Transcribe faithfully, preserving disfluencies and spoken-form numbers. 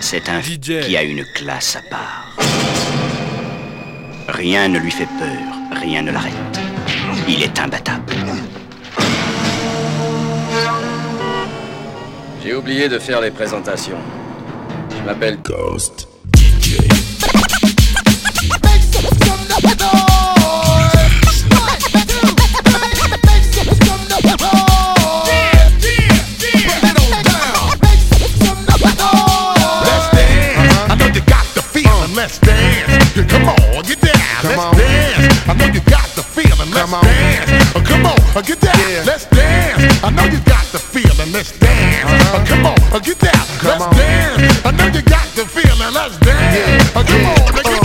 C'est un D J qui a une classe à part. Rien ne lui fait peur, rien ne l'arrête. Il est imbattable. J'ai oublié de faire les présentations. Je m'appelle Ghost. D J. Let's dance. Yeah, come on, get down. Come let's on. dance. I know you got the feeling. Let's come dance. Oh, come on, uh, get down. Yeah. Let's dance. I know you got the feeling. Let's dance. Uh-huh. Uh, come on, uh, get down. Come let's on. dance. I know you got the feeling. Let's dance. Yeah. Uh, come yeah. on, uh,